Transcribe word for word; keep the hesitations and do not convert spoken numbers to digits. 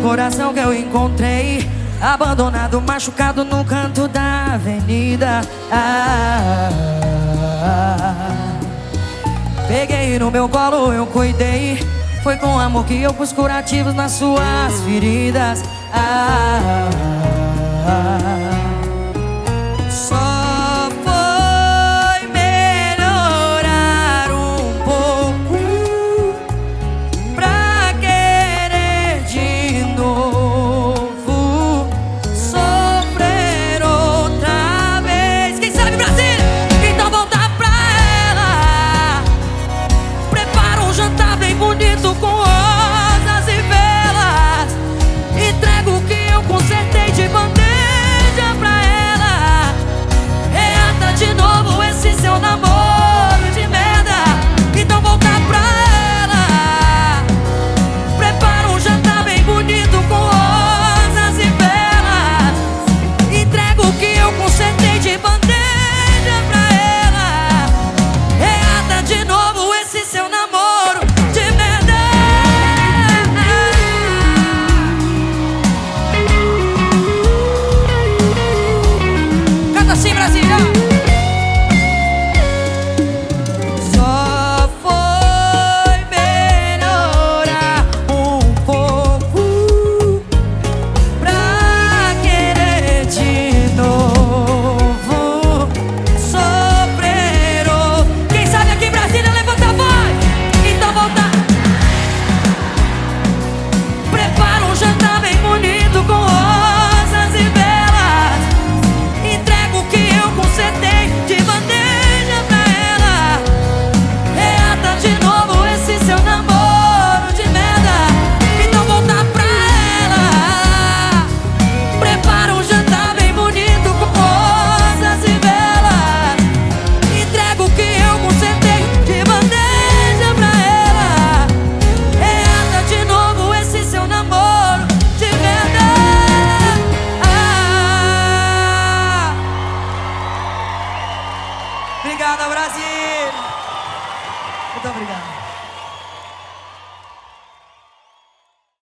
coração que eu encontrei, abandonado, machucado no canto da avenida. ah, ah, ah. Peguei no meu colo, eu cuidei. Foi com amor que eu pus curativos nas suas feridas. ah, ah, ah.